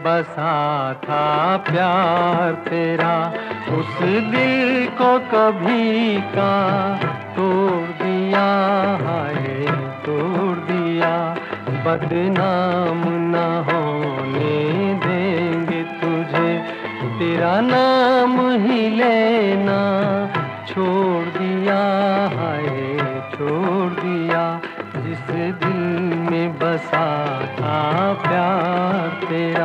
बसा था प्यार तेरा, उस दिल को कभी का तोड़ दिया, हाय तोड़ दिया। बदनाम न होने देंगे तुझे, तेरा नाम ही लेना छोड़ दिया, हाय छोड़ दिया। जिस दिल में बसा था प्यार तेरा।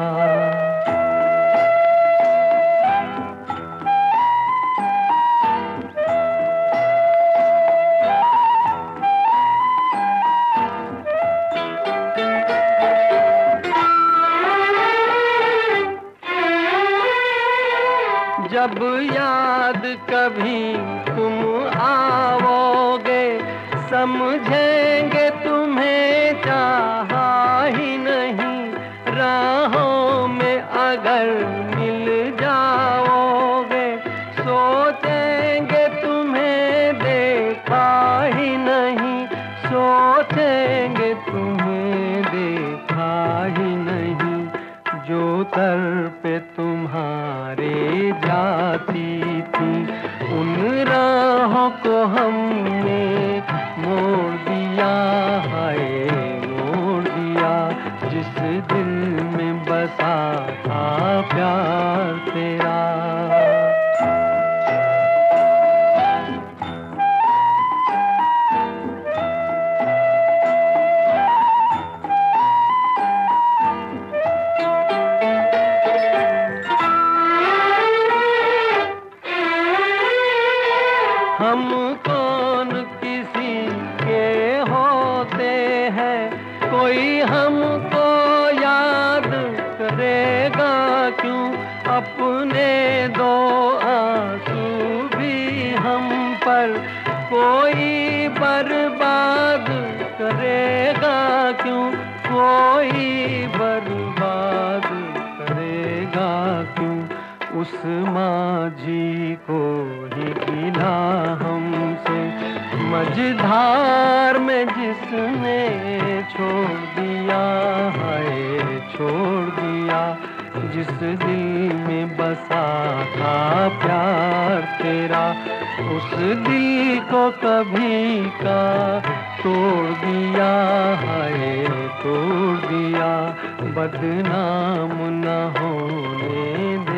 जब याद कभी तुम आओगे, समझेंगे तुम्हें चाहा ही नहीं। राहों में अगर मिल जाओगे, सोचेंगे तुम्हें देखा ही नहीं, सोचेंगे तुम्हें देखा ही नहीं। जो तरफ़े तुम्हारे जाती थी, उन राहों को हमने मोड़ दिया, हाय मोड़ दिया। जिस दिल में बसा था प्यार तेरा। हम कौन किसी के होते हैं, कोई हमको याद करेगा क्यों। अपने दो आंसू भी हम पर कोई बर्बाद करेगा क्यों, कोई बर्बाद करेगा क्यों। उस माझी को ही गिला हमसे, मझधार में जिसने छोड़ दिया, हाय छोड़ दिया। जिस दिल में बसा था प्यार तेरा, उस दिल को कभी का तोड़ दिया, हाय तोड़ दिया। बदनाम न होने